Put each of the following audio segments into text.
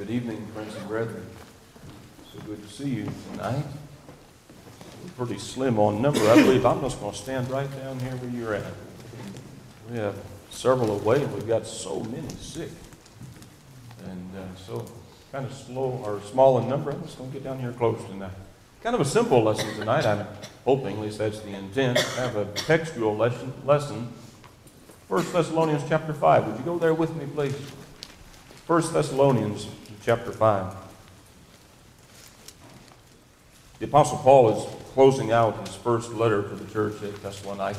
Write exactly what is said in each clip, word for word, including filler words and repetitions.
Good evening, friends and brethren. So good to see you tonight. We're pretty slim on number. I believe I'm just going to stand right down here where you're at. We have several away, and we've got so many sick. And uh, so kind of slow or small in number. I'm just going to get down here close tonight. Kind of a simple lesson tonight. I'm hoping, at least that's the intent, to have a textual lesson. lesson. First Thessalonians chapter five. Would you go there with me, please? First Thessalonians chapter five. The Apostle Paul is closing out his first letter to the church at Thessalonica.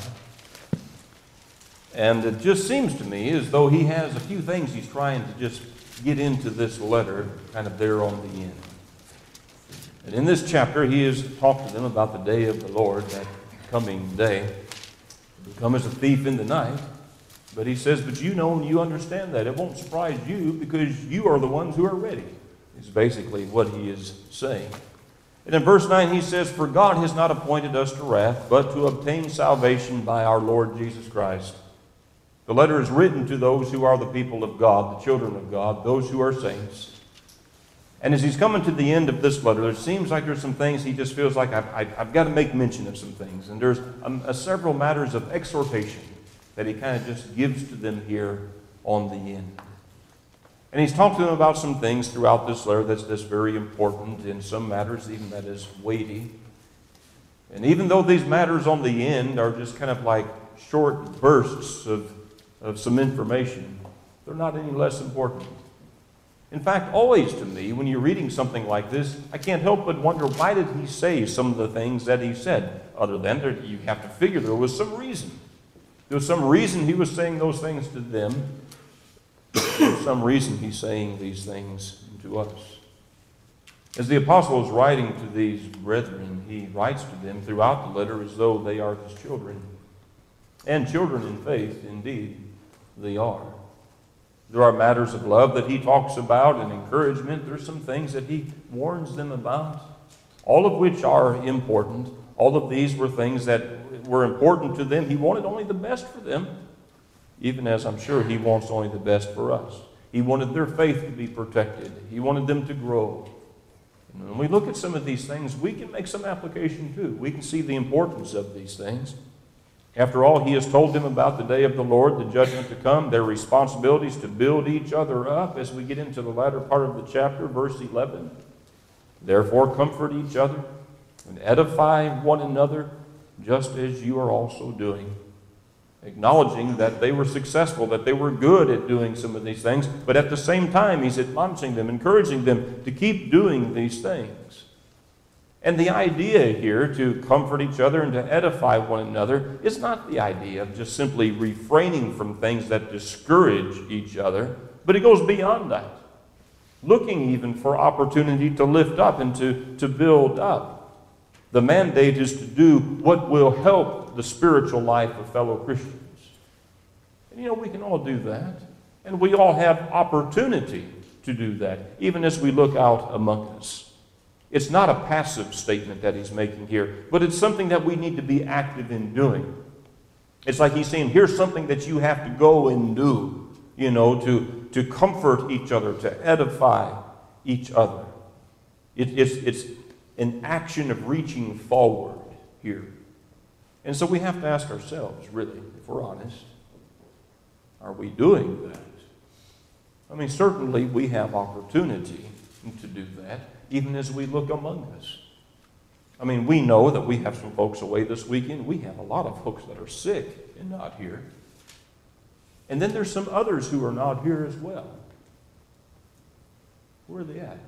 And it just seems to me as though he has a few things he's trying to just get into this letter, kind of there on the end. And in this chapter, he has talked to them about the day of the Lord, that coming day. It will come as a thief in the night. But he says, but you know and you understand that. It won't surprise you because you are the ones who are ready, is basically what he is saying. And in verse nine he says, for God has not appointed us to wrath, but to obtain salvation by our Lord Jesus Christ. The letter is written to those who are the people of God, the children of God, those who are saints. And as he's coming to the end of this letter, it seems like there's some things he just feels like I've, I've, I've got to make mention of some things. And there's um, uh, several matters of exhortation that he kind of just gives to them here on the end. And he's talked to them about some things throughout this letter that's, that's very important, in some matters even that is weighty. And even though these matters on the end are just kind of like short bursts of, of some information, they're not any less important. In fact, always to me, when you're reading something like this, I can't help but wonder, why did he say some of the things that he said? Other than there, you have to figure there was some reason. There was some reason he was saying those things to them. For some reason he's saying these things to us. As the apostle is writing to these brethren, he writes to them throughout the letter as though they are his children. And children in faith, indeed, they are. There are matters of love that he talks about and encouragement. There's some things that he warns them about, all of which are important. All of these were things that were important to them. He wanted only the best for them, even as I'm sure he wants only the best for us. He wanted their faith to be protected. He wanted them to grow. And when we look at some of these things, we can make some application too. We can see the importance of these things. After all, he has told them about the day of the Lord, the judgment to come, their responsibilities to build each other up. As we get into the latter part of the chapter, verse eleven, therefore comfort each other and edify one another, just as you are also doing. Acknowledging that they were successful, that they were good at doing some of these things, but at the same time, he's admonishing them, encouraging them to keep doing these things. And the idea here to comfort each other and to edify one another is not the idea of just simply refraining from things that discourage each other, but it goes beyond that. Looking even for opportunity to lift up and to, to build up. The mandate is to do what will help the spiritual life of fellow Christians. And you know, we can all do that. And we all have opportunity to do that, even as we look out among us. It's not a passive statement that he's making here, but it's something that we need to be active in doing. It's like he's saying, here's something that you have to go and do, you know, to, to comfort each other, to edify each other. It, it's, it's an action of reaching forward here. And so we have to ask ourselves, really, if we're honest, are we doing that? I mean, certainly we have opportunity to do that, even as we look among us. I mean, we know that we have some folks away this weekend. We have a lot of folks that are sick and not here. And then there's some others who are not here as well. Where are they at?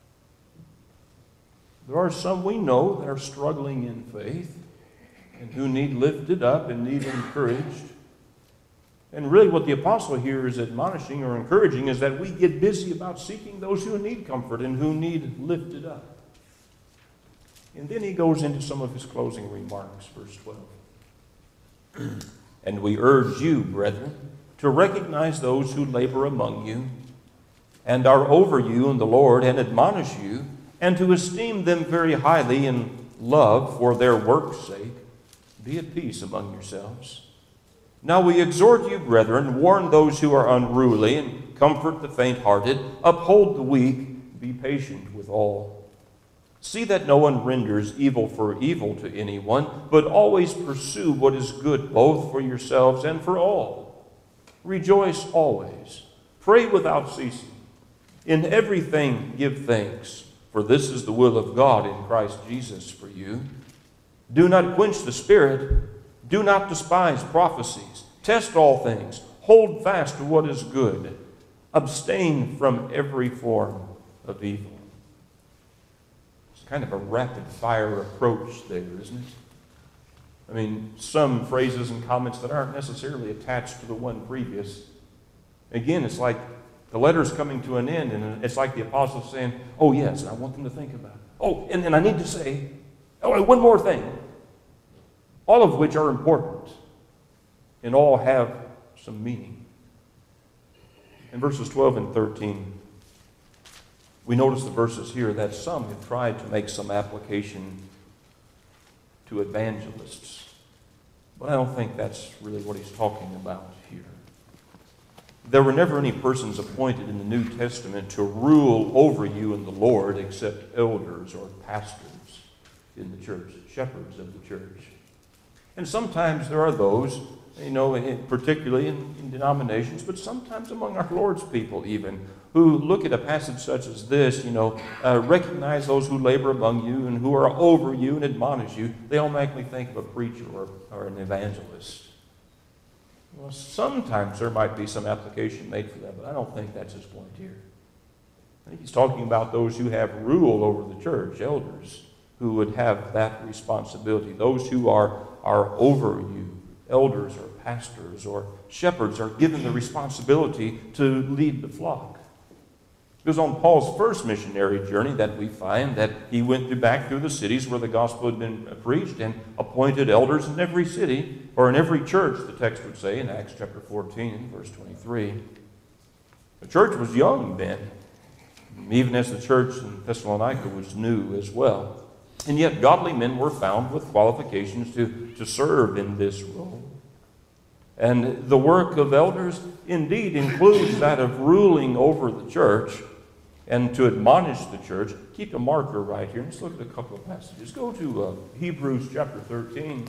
There are some we know that are struggling in faith and who need lifted up and need encouraged. And really what the apostle here is admonishing or encouraging is that we get busy about seeking those who need comfort and who need lifted up. And then he goes into some of his closing remarks, verse twelve. And we urge you, brethren, to recognize those who labor among you and are over you in the Lord and admonish you, and to esteem them very highly in love for their work's sake. Be at peace among yourselves. Now we exhort you, brethren, warn those who are unruly, and comfort the faint-hearted, uphold the weak, be patient with all. See that no one renders evil for evil to anyone, but always pursue what is good, both for yourselves and for all. Rejoice always. Pray without ceasing. In everything give thanks, for this is the will of God in Christ Jesus for you. Do not quench the Spirit. Do not despise prophecies. Test all things. Hold fast to what is good. Abstain from every form of evil. It's kind of a rapid-fire approach there, isn't it? I mean, some phrases and comments that aren't necessarily attached to the one previous. Again, it's like the letter's coming to an end, and it's like the apostles saying, oh, yes, I want them to think about it. Oh, and then I need to say, oh, one more thing. All of which are important, and all have some meaning. In verses twelve and thirteen, we notice the verses here that some have tried to make some application to evangelists. But I don't think that's really what he's talking about here. There were never any persons appointed in the New Testament to rule over you in the Lord except elders or pastors in the church, shepherds of the church. And sometimes there are those, you know, particularly in, in denominations, but sometimes among our Lord's people even, who look at a passage such as this, you know, uh, recognize those who labor among you and who are over you and admonish you. They automatically think of a preacher or, or an evangelist. Well, sometimes there might be some application made for that, but I don't think that's his point here. I think he's talking about those who have rule over the church, elders, who would have that responsibility. Those who are, are over you, elders or pastors or shepherds, are given the responsibility to lead the flock. It was on Paul's first missionary journey that we find that he went through back through the cities where the gospel had been preached and appointed elders in every city, or in every church, the text would say in Acts chapter fourteen, verse twenty-three. The church was young then, even as the church in Thessalonica was new as well. And yet godly men were found with qualifications to, to serve in this role. And the work of elders indeed includes that of ruling over the church and to admonish the church. Keep a marker right here. Let's look at a couple of passages. Go to uh, Hebrews chapter thirteen.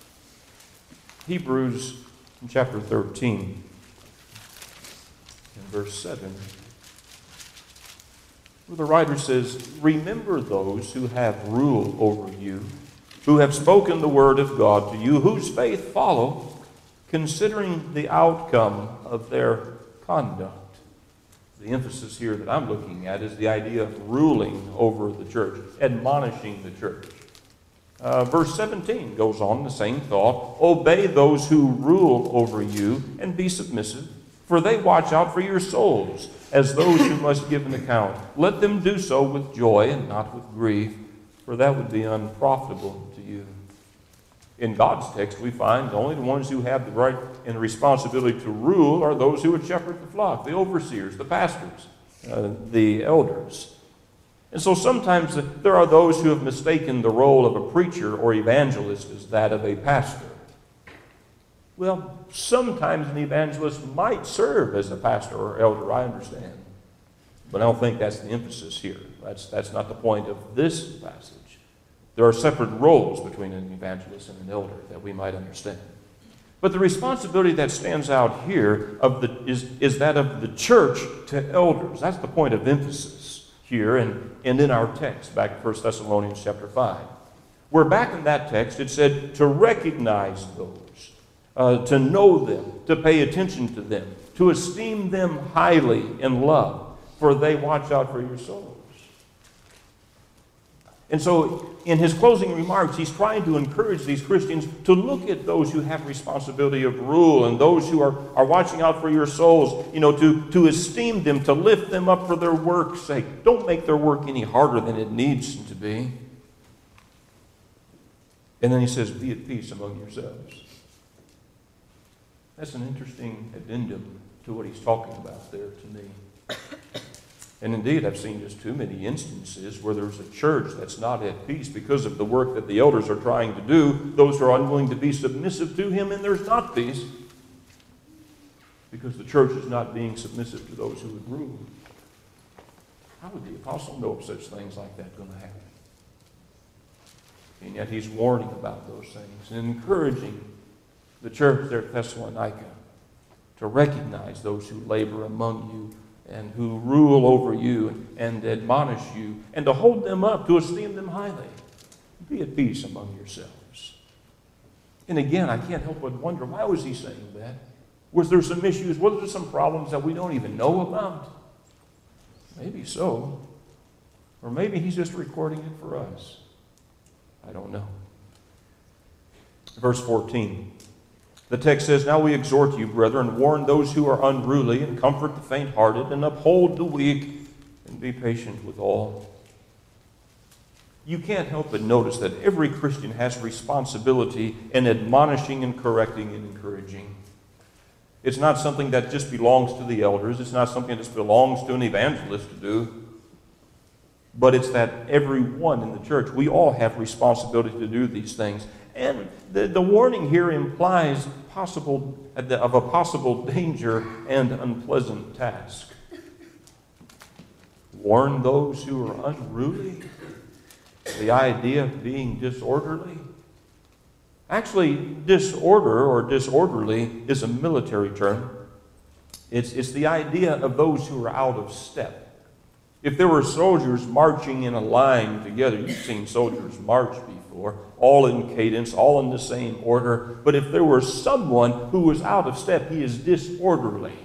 Hebrews chapter thirteen and verse seven. Where the writer says, remember those who have rule over you, who have spoken the word of God to you, whose faith follow, considering the outcome of their conduct. The emphasis here that I'm looking at is the idea of ruling over the church, admonishing the church. Uh, verse seventeen goes on the same thought. Obey those who rule over you and be submissive, for they watch out for your souls, as those who must give an account. Let them do so with joy and not with grief, for that would be unprofitable to you. In God's text, we find only the ones who have the right and the responsibility to rule are those who would shepherd the flock, the overseers, the pastors, uh, the elders. And so sometimes there are those who have mistaken the role of a preacher or evangelist as that of a pastor. Well, sometimes an evangelist might serve as a pastor or elder, I understand. But I don't think that's the emphasis here. That's, that's not the point of this passage. There are separate roles between an evangelist and an elder that we might understand. But the responsibility that stands out here of the, is, is that of the church to elders. That's the point of emphasis here and, and in our text, back in First Thessalonians chapter five. Where back in that text it said to recognize those, uh, to know them, to pay attention to them, to esteem them highly in love, for they watch out for your souls. And so in his closing remarks, he's trying to encourage these Christians to look at those who have responsibility of rule and those who are, are watching out for your souls, you know, to, to esteem them, to lift them up for their work's sake. Don't make their work any harder than it needs to be. And then he says, be at peace among yourselves. That's an interesting addendum to what he's talking about there to me. And indeed, I've seen just too many instances where there's a church that's not at peace because of the work that the elders are trying to do. Those who are unwilling to be submissive to him, and there's not peace. Because because the church is not being submissive to those who would rule. How would the apostle know of such things like that going to happen? And yet he's warning about those things and encouraging the church there at Thessalonica to recognize those who labor among you and who rule over you and, and admonish you, and to hold them up, to esteem them highly. Be at peace among yourselves. And again, I can't help but wonder, why was he saying that? Was there some issues? Was there some problems that we don't even know about? Maybe so. Or maybe he's just recording it for us. I don't know. Verse fourteen. The text says, "Now we exhort you, brethren, warn those who are unruly, and comfort the faint-hearted, and uphold the weak, and be patient with all." You can't help but notice that every Christian has responsibility in admonishing and correcting and encouraging. It's not something that just belongs to the elders. It's not something that just belongs to an evangelist to do. But it's that everyone in the church, we all have responsibility to do these things. And the, the warning here implies possible of a possible danger and unpleasant task. Warn those who are unruly. The idea of being disorderly. Actually, disorder or disorderly is a military term. It's, it's the idea of those who are out of step. If there were soldiers marching in a line together, you've seen soldiers march before, all in cadence, all in the same order. But if there were someone who was out of step, he is disorderly.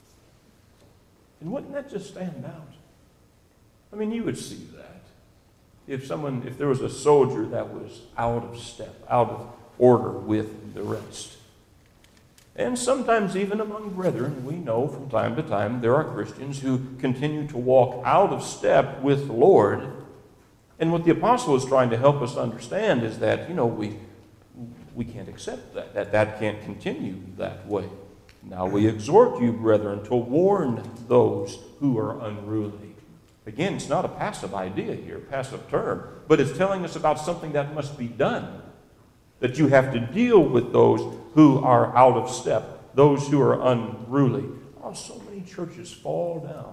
And wouldn't that just stand out? I mean, you would see that. If someone, if there was a soldier that was out of step, out of order with the rest. And sometimes even among brethren, we know from time to time there are Christians who continue to walk out of step with the Lord. And what the apostle is trying to help us understand is that, you know, we we can't accept that, that that can't continue that way. Now we exhort you, brethren, to warn those who are unruly. Again, it's not a passive idea here, passive term, but it's telling us about something that must be done. That you have to deal with those who are out of step, those who are unruly. Oh, so many churches fall down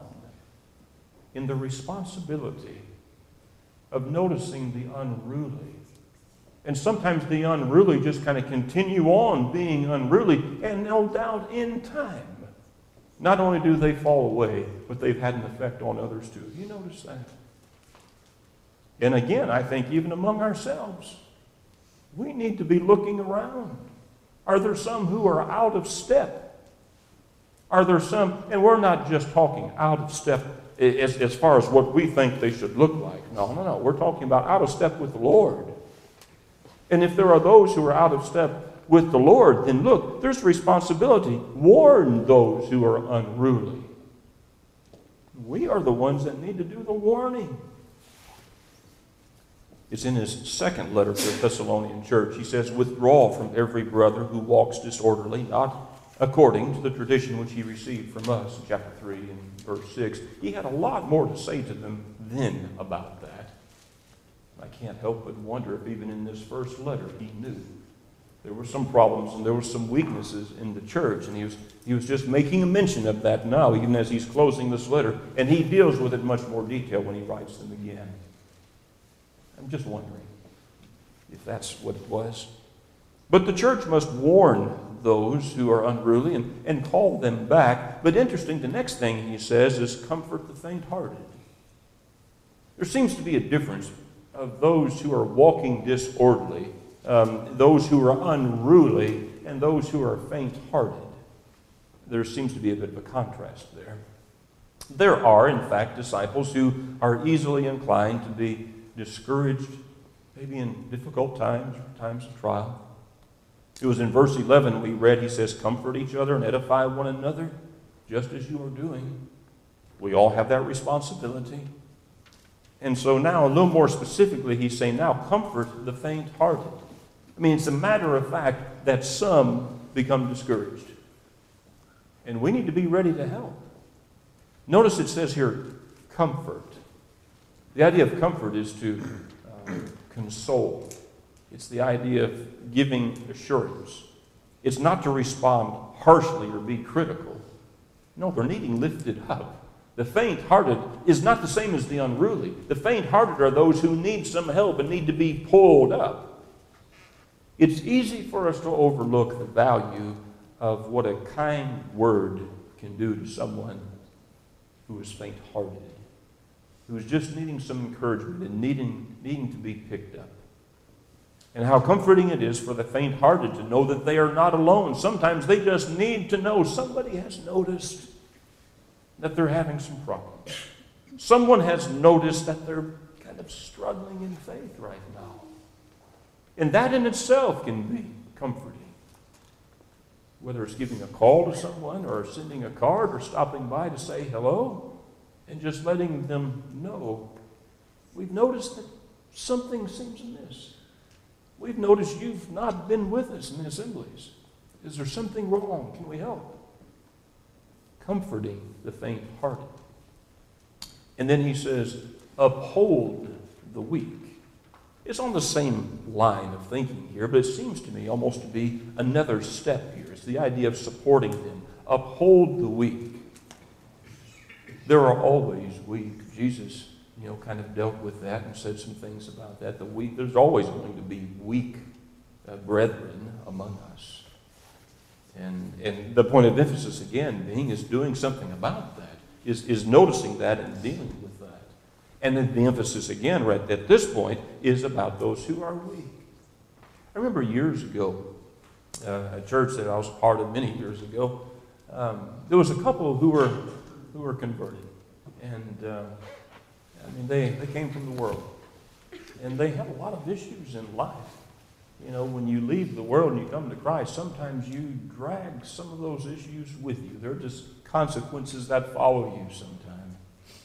in the responsibility of noticing the unruly. And sometimes the unruly just kind of continue on being unruly, and no doubt in time, not only do they fall away, but they've had an effect on others too. You notice that? And again, I think even among ourselves, we need to be looking around. Are there some who are out of step? Are there some, and we're not just talking out of step as, as far as what we think they should look like. No, no, no. We're talking about out of step with the Lord. And if there are those who are out of step with the Lord, then look, there's responsibility. Warn those who are unruly. We are the ones that need to do the warning. It's in his second letter to the Thessalonian church. He says, "Withdraw from every brother who walks disorderly, not according to the tradition which he received from us," in chapter three and verse six. He had a lot more to say to them then about that. I can't help but wonder if even in this first letter he knew there were some problems and there were some weaknesses in the church, and he was he was just making a mention of that now, even as he's closing this letter, and he deals with it in much more detail when he writes them again. I'm just wondering if that's what it was. But the church must warn those who are unruly and, and call them back. But interesting, the next thing he says is comfort the faint-hearted. There seems to be a difference of those who are walking disorderly, um, those who are unruly, and those who are faint-hearted. There seems to be a bit of a contrast there. There are, in fact, disciples who are easily inclined to be discouraged, maybe in difficult times or times of trial. It was in verse eleven we read, he says, "Comfort each other and edify one another, just as you are doing." We all have that responsibility. And so now, a little more specifically, he's saying, now comfort the faint-hearted. I mean, it's a matter of fact that some become discouraged. And we need to be ready to help. Notice it says here, comfort. The idea of comfort is to uh, console. It's the idea of giving assurance. It's not to respond harshly or be critical, No, they're needing lifted up. The faint-hearted is not the same as the unruly. The faint-hearted are those who need some help and need to be pulled up. It's easy for us to overlook the value of what a kind word can do to someone who is faint-hearted, who is just needing some encouragement and needing, needing to be picked up. And how comforting it is for the faint-hearted to know that they are not alone. Sometimes they just need to know somebody has noticed that they're having some problems. Someone has noticed that they're kind of struggling in faith right now. And that in itself can be comforting. Whether it's giving a call to someone or sending a card or stopping by to say hello and just letting them know, we've noticed that something seems amiss. We've noticed you've not been with us in the assemblies. Is there something wrong? Can we help? Comforting the faint-hearted. And then he says, uphold the weak. It's on the same line of thinking here, but it seems to me almost to be another step here. It's the idea of supporting them. Uphold the weak. There are always weak. Jesus, you know, kind of dealt with that and said some things about that. The weak, there's always going to be weak uh, brethren among us. And, and the point of emphasis, again, being is doing something about that, is, is noticing that and dealing with that. And then the emphasis, again, right at this point, is about those who are weak. I remember years ago, uh, a church that I was part of many years ago, um, there was a couple who were who were converted. And, uh, I mean, they, they came from the world. And they had a lot of issues in life. You know, when you leave the world and you come to Christ, sometimes you drag some of those issues with you. They're just consequences that follow you sometimes.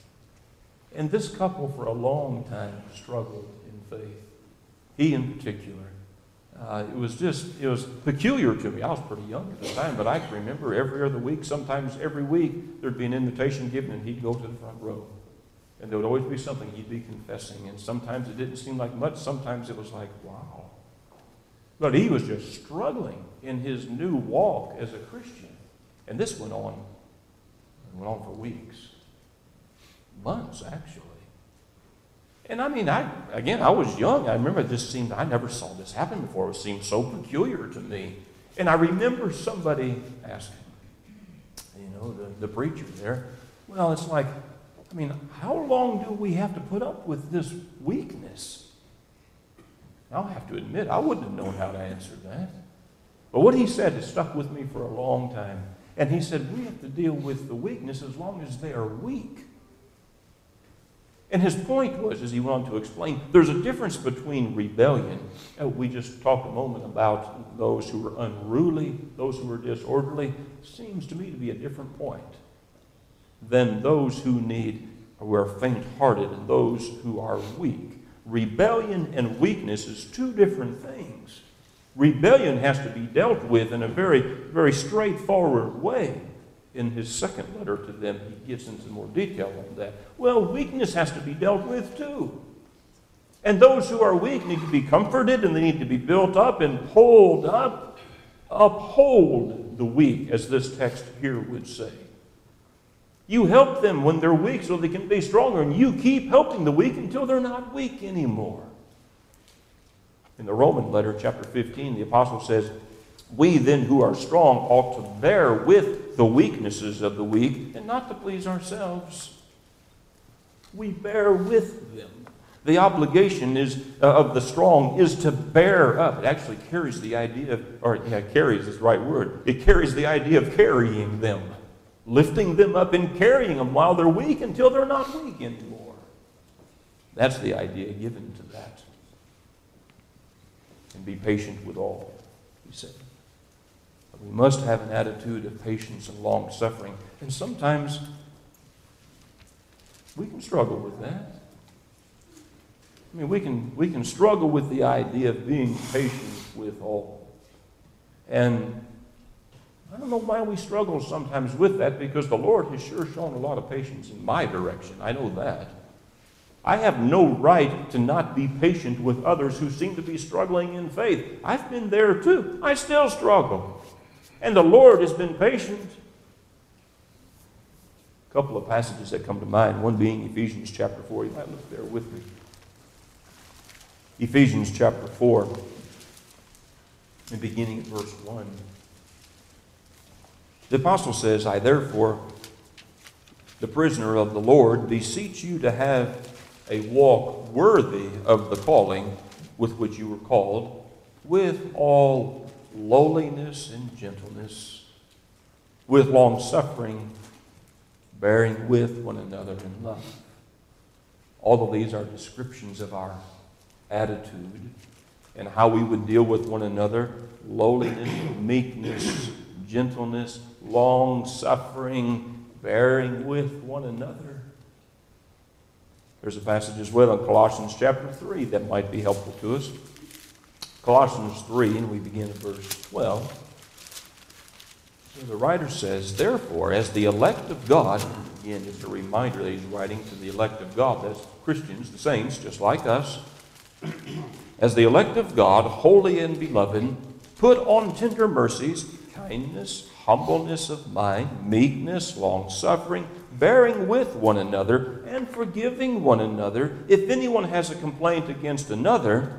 And this couple for a long time struggled in faith. He in particular. Uh, it was just, it was peculiar to me. I was pretty young at the time, but I can remember every other week, sometimes every week, there'd be an invitation given and he'd go to the front row. And there would always be something he'd be confessing. And sometimes it didn't seem like much. Sometimes it was like, wow. But he was just struggling in his new walk as a Christian. And this went on, went on for weeks. Months, actually. And I mean, I again, I was young. I remember it just seemed, I never saw this happen before. It seemed so peculiar to me. And I remember somebody asking, you know, the, the preacher there, well, it's like, I mean, how long do we have to put up with this weakness? I'll have to admit, I wouldn't have known how to answer that. But what he said has stuck with me for a long time. And he said, we have to deal with the weakness as long as they are weak. And his point was, as he went on to explain, there's a difference between rebellion. Uh, we just talked a moment about those who are unruly, those who are disorderly. Seems to me to be a different point than those who need, who are faint-hearted, and those who are weak. Rebellion and weakness is two different things. Rebellion has to be dealt with in a very, very straightforward way. In his second letter to them, he gets into more detail on that. Well, weakness has to be dealt with too. And those who are weak need to be comforted, and they need to be built up and pulled up. Uphold the weak, as this text here would say. You help them when they're weak so they can be stronger, and you keep helping the weak until they're not weak anymore. In the Roman letter, chapter fifteen, the apostle says, we then who are strong ought to bear with the weaknesses of the weak and not to please ourselves. We bear with them. The obligation is uh, of the strong is to bear up. It actually carries the idea of, or yeah, carries is the right word. It carries the idea of carrying them. Lifting them up and carrying them while they're weak until they're not weak anymore. That's the idea given to that. And be patient with all, he said. But we must have an attitude of patience and long-suffering. And sometimes we can struggle with that. I mean, we can, we can struggle with the idea of being patient with all. And I don't know why we struggle sometimes with that, because the Lord has sure shown a lot of patience in my direction. I know that. I have no right to not be patient with others who seem to be struggling in faith. I've been there too. I still struggle. And the Lord has been patient. A couple of passages that come to mind, one being Ephesians chapter four. You might look there with me. Ephesians chapter four, and beginning at verse one. The apostle says, I therefore, the prisoner of the Lord, beseech you to have a walk worthy of the calling with which you were called, with all lowliness and gentleness, with long-suffering, bearing with one another in love. All of these are descriptions of our attitude and how we would deal with one another. Lowliness, meekness, gentleness, long-suffering, bearing with one another. There's a passage as well in Colossians chapter three that might be helpful to us. Colossians three, and we begin at verse twelve. So the writer says, therefore, as the elect of God, again, just a reminder that he's writing to the elect of God, that's Christians, the saints, just like us. As the elect of God, holy and beloved, put on tender mercies, kindness, humbleness of mind, meekness, long-suffering, bearing with one another, and forgiving one another. If anyone has a complaint against another,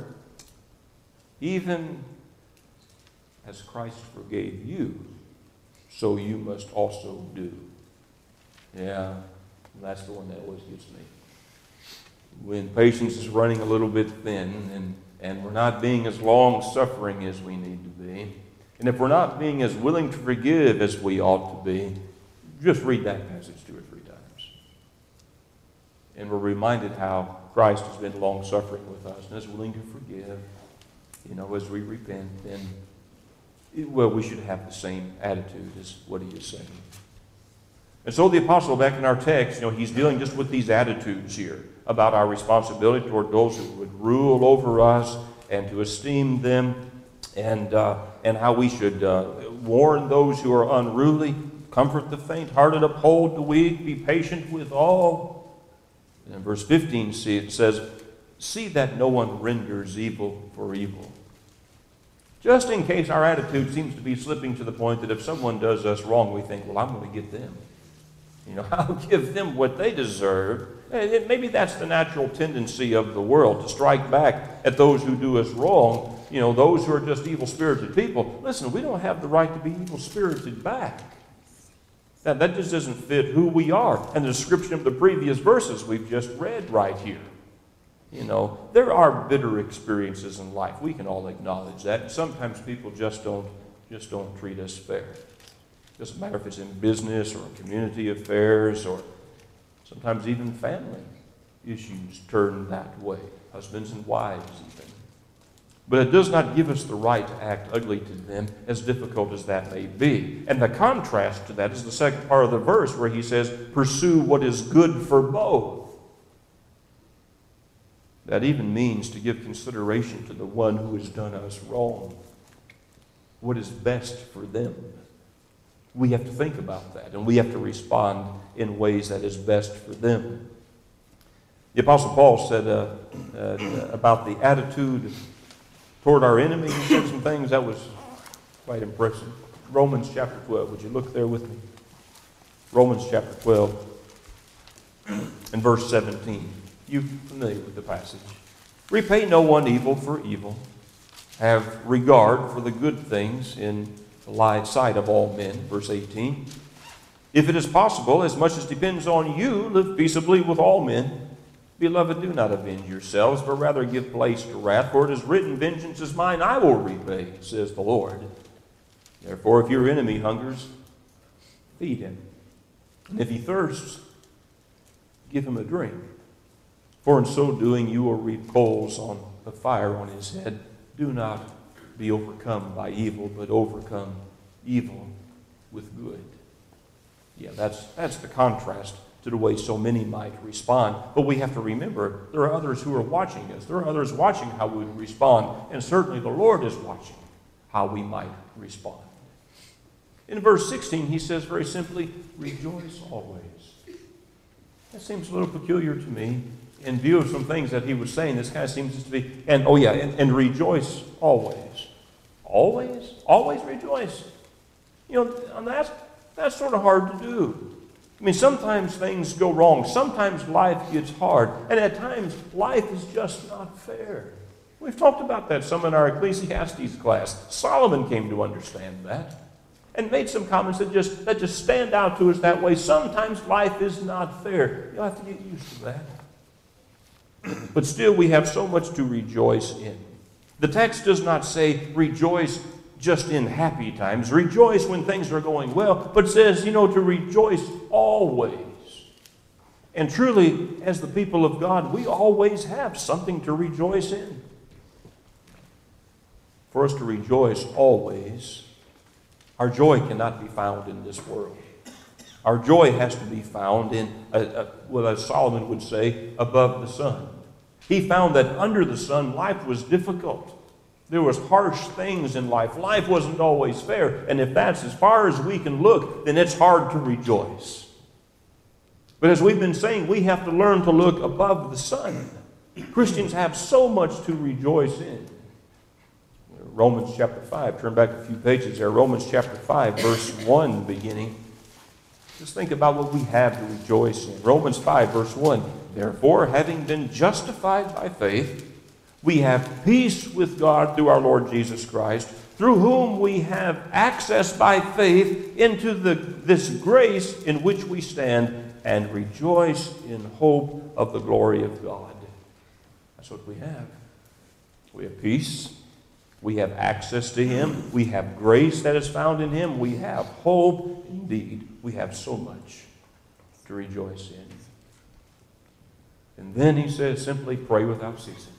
even as Christ forgave you, so you must also do. Yeah, that's the one that always gets me. When patience is running a little bit thin, and, and we're not being as long-suffering as we need to be, and if we're not being as willing to forgive as we ought to be, just read that passage two or three times. And we're reminded how Christ has been long-suffering with us and is willing to forgive, you know, as we repent. And, well, we should have the same attitude as what he is saying. And so the apostle, back in our text, you know, he's dealing just with these attitudes here about our responsibility toward those who would rule over us and to esteem them, and uh, and how we should uh, warn those who are unruly, comfort the faint-hearted, uphold the weak, be patient with all. And in verse fifteen, see, it says, see that no one renders evil for evil. Just in case our attitude seems to be slipping to the point that if someone does us wrong, we think, well, I'm going to get them. You know, I'll give them what they deserve. And maybe that's the natural tendency of the world, to strike back at those who do us wrong. You know, those who are just evil-spirited people. Listen, we don't have the right to be evil-spirited back. That, that just doesn't fit who we are. And the description of the previous verses we've just read right here. You know, there are bitter experiences in life. We can all acknowledge that. And sometimes people just don't, just don't treat us fair. Doesn't matter if it's in business or community affairs or sometimes even family issues turn that way. Husbands and wives even. But it does not give us the right to act ugly to them, as difficult as that may be. And the contrast to that is the second part of the verse where he says, pursue what is good for both. That even means to give consideration to the one who has done us wrong. What is best for them. We have to think about that, and we have to respond in ways that is best for them. The Apostle Paul said uh, uh, about the attitude toward our enemy. He said some things that was quite impressive. Romans chapter twelve. Would you look there with me? Romans chapter twelve and verse seventeen. You familiar with the passage? Repay no one evil for evil. Have regard for the good things in the light sight of all men. Verse eighteen. If it is possible, as much as depends on you, live peaceably with all men. Beloved, do not avenge yourselves, but rather give place to wrath. For it is written, vengeance is mine, I will repay, says the Lord. Therefore, if your enemy hungers, feed him. And if he thirsts, give him a drink. For in so doing, you will reap coals on the fire on his head. Do not be overcome by evil, but overcome evil with good. Yeah, that's, that's the contrast to the way so many might respond. But we have to remember there are others who are watching us. There are others watching how we respond. And certainly the Lord is watching how we might respond. In verse sixteen, he says very simply, rejoice always. That seems a little peculiar to me. In view of some things that he was saying, this kind of seems to be, and oh yeah, and, and rejoice always. Always? Always rejoice. You know, and that's, that's sort of hard to do. I mean, sometimes things go wrong. Sometimes life gets hard. And at times, life is just not fair. We've talked about that some in our Ecclesiastes class. Solomon came to understand that and made some comments that just, that just stand out to us that way. Sometimes life is not fair. You'll have to get used to that. But still, we have so much to rejoice in. The text does not say rejoice just in happy times, rejoice when things are going well, but says, you know, to rejoice always. And truly, as the people of God, we always have something to rejoice in. For us to rejoice always, our joy cannot be found in this world. Our joy has to be found in, uh, uh, well, as Solomon would say, above the sun. He found that under the sun, life was difficult. There was harsh things in life. Life wasn't always fair. And if that's as far as we can look, then it's hard to rejoice. But as we've been saying, we have to learn to look above the sun. Christians have so much to rejoice in. Romans chapter five, turn back a few pages there. Romans chapter five, verse one beginning. Just think about what we have to rejoice in. Romans five, verse one. Therefore, having been justified by faith, we have peace with God through our Lord Jesus Christ, through whom we have access by faith into the, this grace in which we stand, and rejoice in hope of the glory of God. That's what we have. We have peace. We have access to Him. We have grace that is found in Him. We have hope. Indeed, we have so much to rejoice in. And then he says, simply pray without ceasing.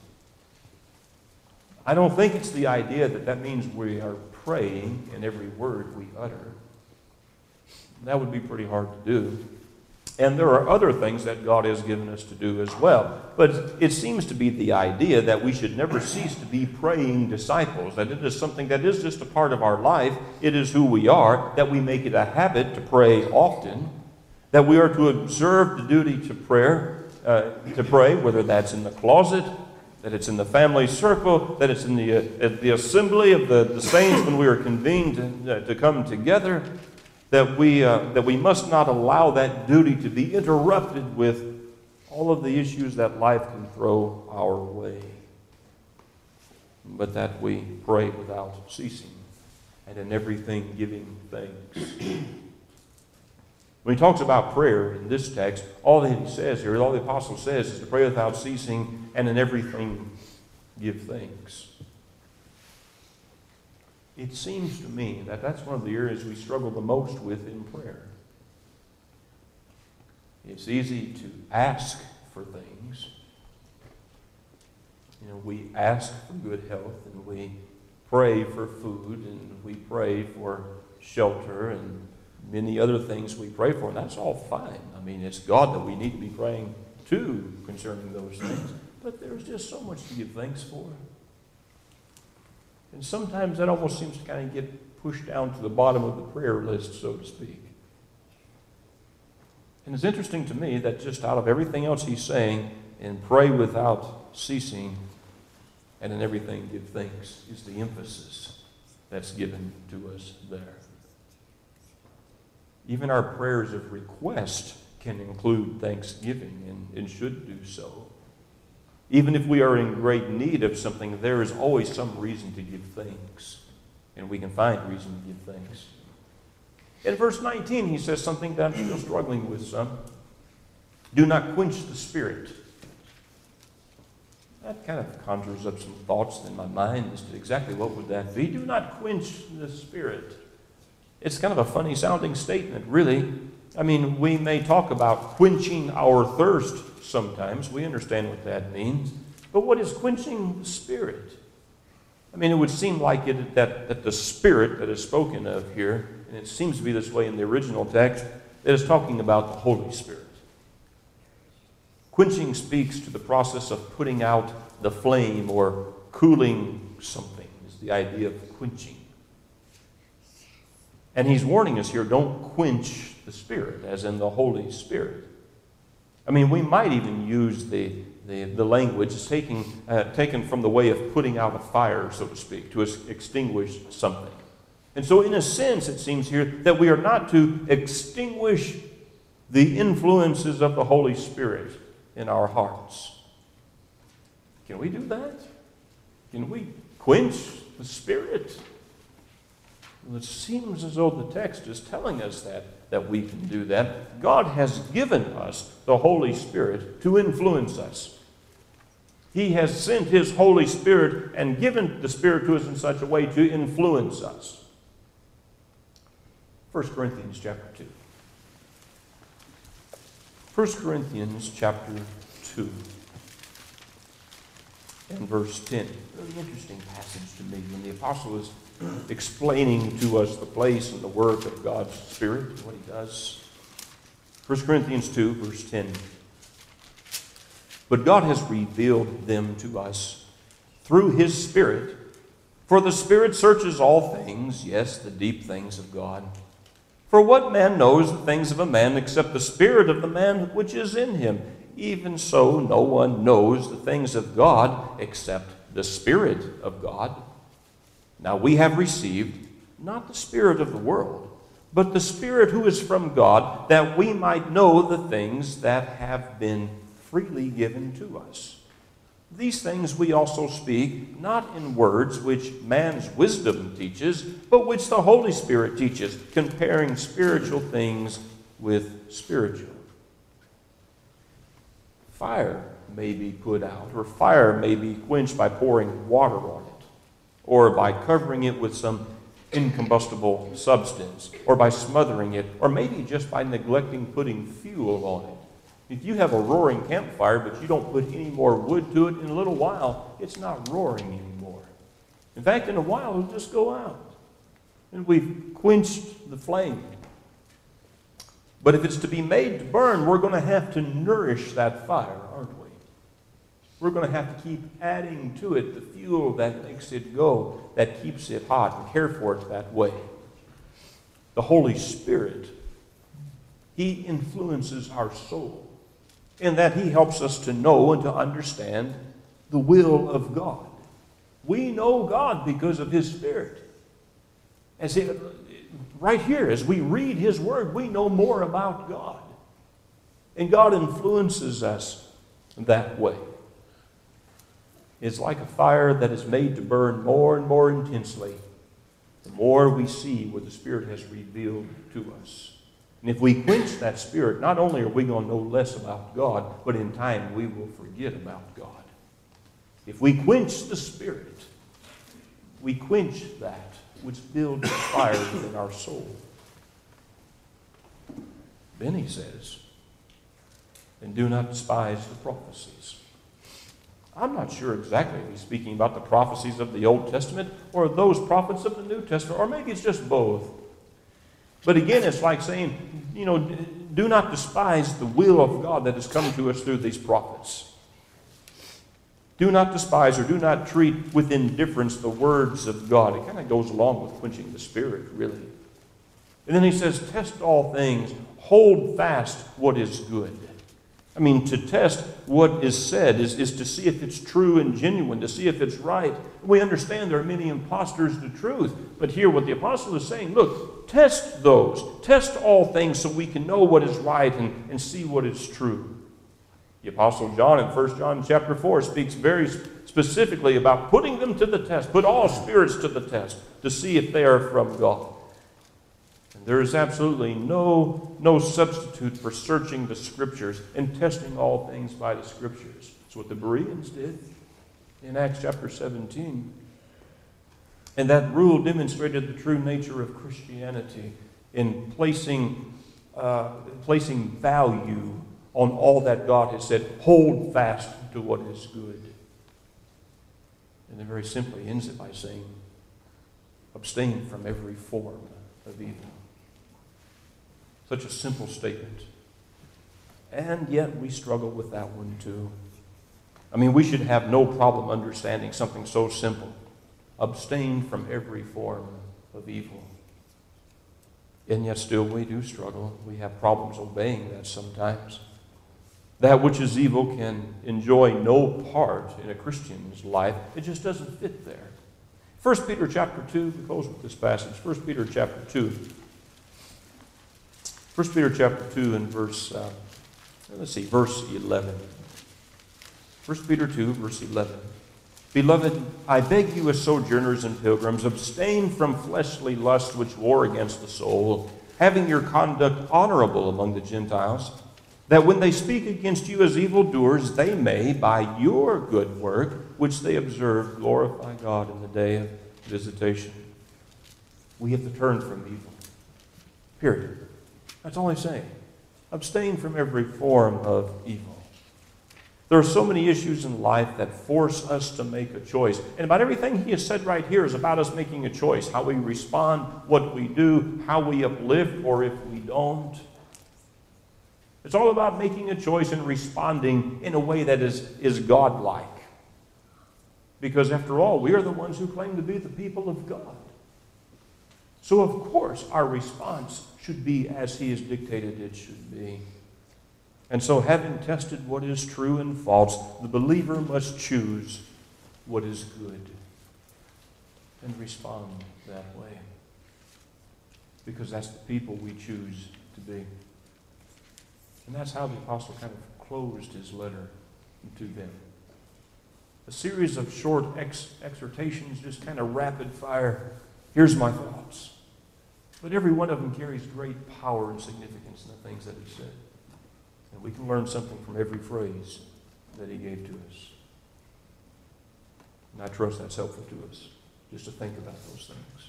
I don't think it's the idea that that means we are praying in every word we utter. That would be pretty hard to do. And there are other things that God has given us to do as well. But it seems to be the idea that we should never cease to be praying disciples, that it is something that is just a part of our life. It is who we are, that we make it a habit to pray often, that we are to observe the duty to prayer, uh, to pray, whether that's in the closet, that it's in the family circle, that it's in the, uh, at the assembly of the, the saints when we are convened to, uh, to come together, that we, uh, that we must not allow that duty to be interrupted with all of the issues that life can throw our way, but that we pray without ceasing, and in everything giving thanks. When he talks about prayer in this text, all that he says here, all the apostle says, is to pray without ceasing and in everything give thanks. It seems to me that that's one of the areas we struggle the most with in prayer. It's easy to ask for things. You know, we ask for good health, and we pray for food, and we pray for shelter, and many other things we pray for, and that's all fine. I mean, it's God that we need to be praying to concerning those things. But there's just so much to give thanks for. And sometimes that almost seems to kind of get pushed down to the bottom of the prayer list, so to speak. And it's interesting to me that just out of everything else he's saying, and pray without ceasing, and in everything give thanks, is the emphasis that's given to us there. Even our prayers of request can include thanksgiving, and, and should do so. Even if we are in great need of something, there is always some reason to give thanks. And we can find reason to give thanks. In verse nineteen, he says something that I'm still struggling with some. Do not quench the spirit. That kind of conjures up some thoughts in my mind as to exactly what would that be. Do not quench the spirit. It's kind of a funny sounding statement, really. I mean, we may talk about quenching our thirst sometimes. We understand what that means. But what is quenching the spirit? I mean, it would seem like it, that, that the spirit that is spoken of here, and it seems to be this way in the original text, it is talking about the Holy Spirit. Quenching speaks to the process of putting out the flame or cooling something, is the idea of quenching. And he's warning us here, don't quench the Spirit, as in the Holy Spirit. I mean, we might even use the, the, the language taking, uh, taken from the way of putting out a fire, so to speak, to extinguish something. And so in a sense, it seems here that we are not to extinguish the influences of the Holy Spirit in our hearts. Can we do that? Can we quench the Spirit? Well, it seems as though the text is telling us that, that we can do that. God has given us the Holy Spirit to influence us. He has sent His Holy Spirit and given the Spirit to us in such a way to influence us. First Corinthians chapter two. First Corinthians chapter two and verse ten. Really interesting passage to me when the apostle is explaining to us the place and the work of God's Spirit, what He does. First Corinthians two, verse ten. But God has revealed them to us through His Spirit. For the Spirit searches all things, yes, the deep things of God. For what man knows the things of a man except the spirit of the man which is in him? Even so, no one knows the things of God except the Spirit of God. Now we have received not the spirit of the world, but the Spirit who is from God, that we might know the things that have been freely given to us. These things we also speak, not in words which man's wisdom teaches, but which the Holy Spirit teaches, comparing spiritual things with spiritual. Fire may be put out, or fire may be quenched by pouring water on it, or by covering it with some incombustible substance, or by smothering it, or maybe just by neglecting putting fuel on it. If you have a roaring campfire, but you don't put any more wood to it, in a little while, it's not roaring anymore. In fact, in a while, it'll just go out. And we've quenched the flame. But if it's to be made to burn, we're going to have to nourish that fire, aren't we? We're going to have to keep adding to it the fuel that makes it go, that keeps it hot, and care for it that way. The Holy Spirit, He influences our soul, in that He helps us to know and to understand the will of God. We know God because of His Spirit. As he, right here, as we read His Word, we know more about God. And God influences us that way. It's like a fire that is made to burn more and more intensely the more we see what the Spirit has revealed to us. And if we quench that Spirit, not only are we going to know less about God, but in time we will forget about God. If we quench the Spirit, we quench that which builds the fire within our soul. Then he says, and do not despise the prophecies. I'm not sure exactly if he's speaking about the prophecies of the Old Testament or those prophets of the New Testament, or maybe it's just both. But again, it's like saying, you know, do not despise the will of God that has come to us through these prophets. Do not despise or do not treat with indifference the words of God. It kind of goes along with quenching the Spirit, really. And then he says, test all things, hold fast what is good. I mean, to test what is said is, is to see if it's true and genuine, to see if it's right. We understand there are many imposters to truth, but here what the apostle is saying, look, test those. Test all things so we can know what is right and, and see what is true. The apostle John in First John chapter four speaks very specifically about putting them to the test. Put all spirits to the test to see if they are from God. There is absolutely no, no substitute for searching the Scriptures and testing all things by the Scriptures. That's what the Bereans did in Acts chapter seventeen. And that rule demonstrated the true nature of Christianity in placing, uh, placing value on all that God has said. Hold fast to what is good. And then very simply ends it by saying, abstain from every form of evil. Such a simple statement. And yet we struggle with that one too. I mean, we should have no problem understanding something so simple. Abstain from every form of evil. And yet still we do struggle. We have problems obeying that sometimes. That which is evil can enjoy no part in a Christian's life. It just doesn't fit there. First Peter chapter two, we close with this passage. First Peter chapter two. First Peter chapter two and verse, uh, let's see, verse eleven. First Peter two, verse eleven. Beloved, I beg you as sojourners and pilgrims, abstain from fleshly lust which war against the soul, having your conduct honorable among the Gentiles, that when they speak against you as evildoers, they may, by your good work, which they observe, glorify God in the day of visitation. We have to turn from evil. Period. That's all he's saying. Abstain from every form of evil. There are so many issues in life that force us to make a choice. And about everything he has said right here is about us making a choice. How we respond, what we do, how we uplift, or if we don't. It's all about making a choice and responding in a way that is, is God-like. Because after all, we are the ones who claim to be the people of God. So of course, our response should be as he has dictated it should be. And so, having tested what is true and false, the believer must choose what is good and respond that way. Because that's the people we choose to be. And that's how the apostle kind of closed his letter to them. A series of short ex- exhortations, just kind of rapid fire. Here's my thoughts. But every one of them carries great power and significance in the things that he said. And we can learn something from every phrase that he gave to us. And I trust that's helpful to us, just to think about those things.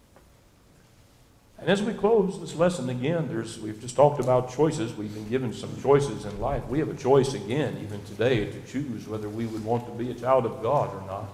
And as we close this lesson again, there's we've just talked about choices. We've been given some choices in life. We have a choice again, even today, to choose whether we would want to be a child of God or not.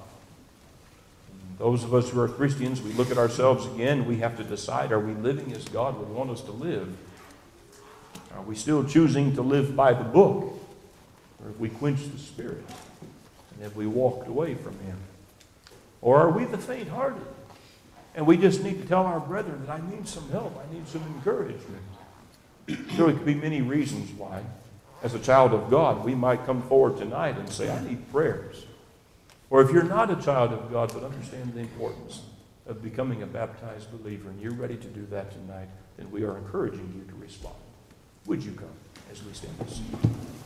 And those of us who are Christians, we look at ourselves again. We have to decide, are we living as God would want us to live? Are we still choosing to live by the book? Or have we quenched the Spirit? And have we walked away from him? Or are we the faint-hearted? And we just need to tell our brethren that I need some help. I need some encouragement. So it could be many reasons why, as a child of God, we might come forward tonight and say, I need prayers. Or if you're not a child of God, but understand the importance of becoming a baptized believer, and you're ready to do that tonight, then we are encouraging you to respond. Would you come as we stand and sing?